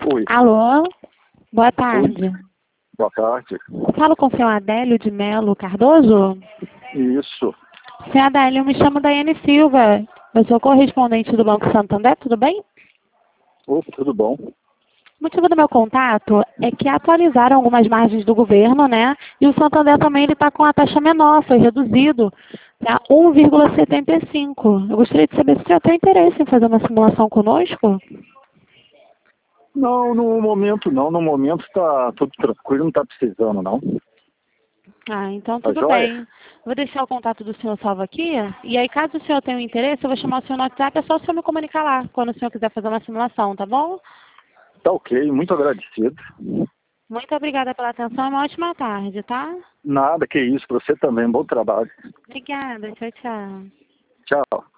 Oi. Alô, boa Oi. tarde. Boa tarde. Falo com o senhor Adélio de Melo Cardoso? Isso. Senhor Adélio, eu me chamo Daiane Silva. Eu sou correspondente do Banco Santander, tudo bem? Opa, tudo bom? O motivo do meu contato é que atualizaram algumas margens do governo, né? E o Santander também está com a taxa menor, foi reduzido para 1,75. Eu gostaria de saber se o senhor tem interesse em fazer uma simulação conosco? Não, no momento não. No momento tá tudo tranquilo, não tá precisando não. Ah, então Tá tudo joia? bem. Vou deixar o contato do senhor salvo aqui. E aí, caso o senhor tenha um interesse, eu vou chamar o senhor no WhatsApp. É só o senhor me comunicar lá, quando o senhor quiser fazer uma simulação, tá bom? Tá ok, muito agradecido. Muito obrigada pela atenção e uma ótima tarde, tá? Nada, que isso, pra você também. Bom trabalho. Obrigada. Tchau, tchau. Tchau.